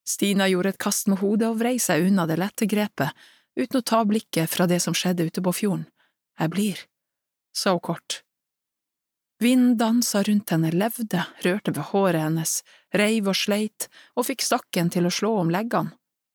Stina gjorde et kast med hodet og vrei seg unna det lette grepet, uten å ta blikket fra det som skjedde ute på fjorden. Jeg blir, sa hun kort. Vinden dansa rundt henne, levde, rørte ved håret hennes, reiv og sleit, og fikk stakken til å slå om leggene.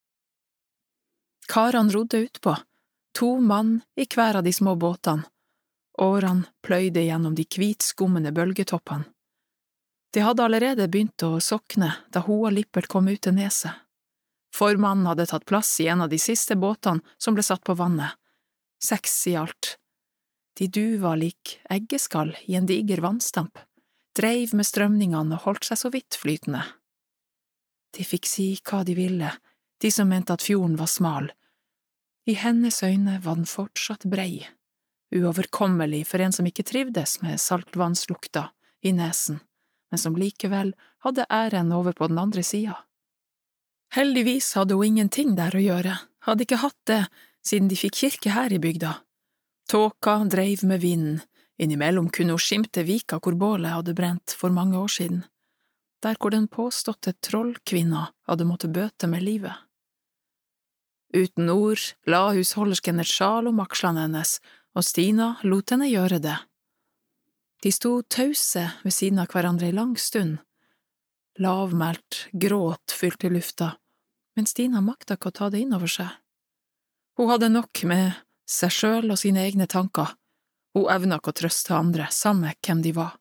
Karene rodde utpå, 2 mann i hver av de små båtene. Årene pløyde gjennom de hvitskummende bølgetoppene. Det hadde allerede begynt å sokne da hun og Lippert kom ut til neset. Formannen hadde tatt plass i en av de siste båtene som ble satt på vannet. 6 i alt. De duva lik eggeskall i en diger vannstamp, dreiv med strømningene og holdt seg så vidt flytende. De fikk si hva de ville, de som mente at fjorden var smal. I hennes øyne var den fortsatt brei, uoverkommelig for en som ikke trivdes med saltvannslukta i nesen, men som likevel hadde æren over på den andre sida. Heldigvis hadde hun ingenting der å gjøre, hadde ikke hatt det siden de fikk kirke her i bygda. Tåka dreiv med vinden, innimellom kunne hun skimte vika hvor bålet hadde brent for mange år siden, der hvor den påståtte trollkvinna hadde måttet bøte med livet. Uten ord la husholdersken et sjal om akslene hennes, og Stina lot henne gjøre det. De sto tause ved siden av hverandre i lang stund. Lavmælt gråt fylte lufta, men Stina makta ikke å ta det inn over seg. Hun hadde nok med seg sjøl og sine egne tanker. Hun evna ikke å trøste andre, samme hvem de var.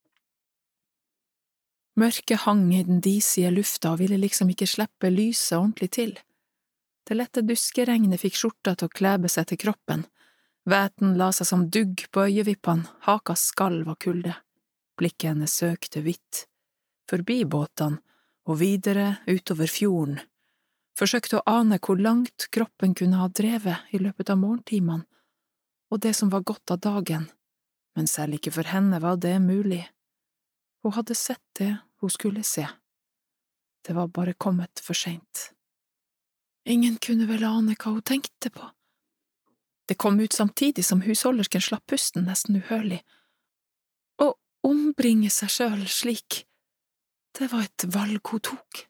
Mørket hang i den disige lufta og ville liksom ikke slippe lyset ordentlig til. Det lette duskeregnet fikk skjorta til å klebe seg til kroppen. Væten la seg som dugg på øyevippene, haka skalv av kulde. Blikket hennes søkte hvitt, forbi båtene og videre utover fjorden. Forsøkte å ane hvor langt kroppen kunne ha drevet i løpet av morgentimene, og det som var godt av dagen, men selv ikke for henne var det mulig. Hun hadde sett det hun skulle se. Det var bare kommet for sent. Ingen kunne vel ane hva hun tenkte på. Det kom ut samtidig som husholdersken slapp pusten nesten uhørlig. Å ombringe seg selv slik, det var et valg hun tok.